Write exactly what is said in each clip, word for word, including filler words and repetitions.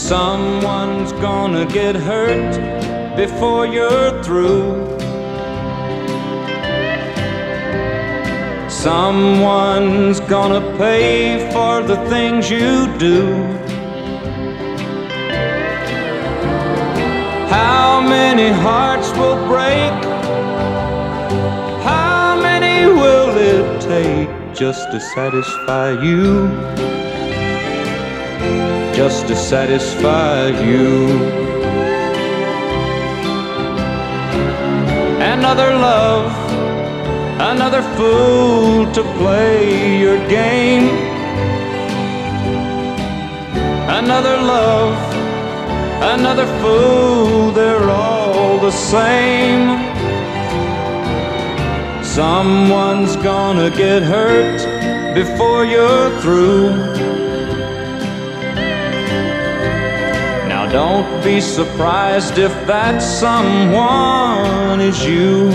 Someone's gonna get hurt before you're through. Someone's gonna pay for the things you do. How many hearts will break? How many will it take just to satisfy you? Just to satisfy you. Another love, another fool to play your game. Another love, another fool, they're all the same. Someone's gonna get hurt before you're through. Now don't be surprised if that someone is you.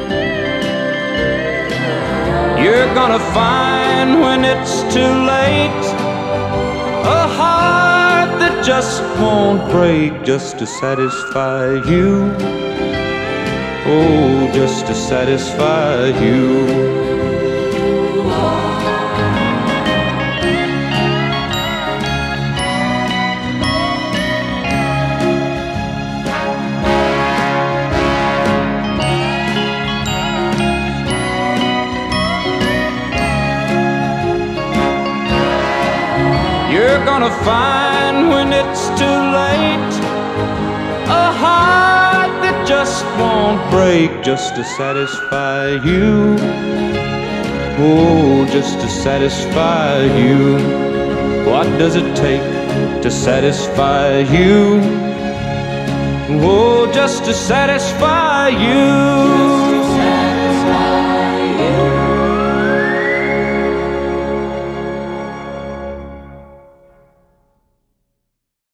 You're gonna find when it's too late a heart that just won't break just to satisfy you. Oh, just to satisfy you. You're gonna find when it's too late a heart that just won't break just to satisfy you. Oh, just to satisfy you. What does it take to satisfy you? Oh, just to satisfy you.